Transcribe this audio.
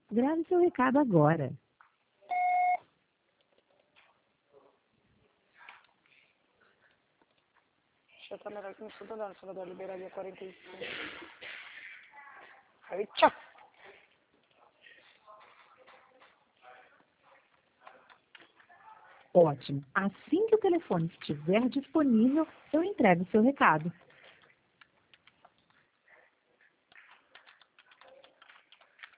Grave seu recado agora. Já tá melhor que no Santo André, Salvador, Liberaria 45. Aí, tchau! Ótimo. Assim que o telefone estiver disponível, eu entrego seu recado.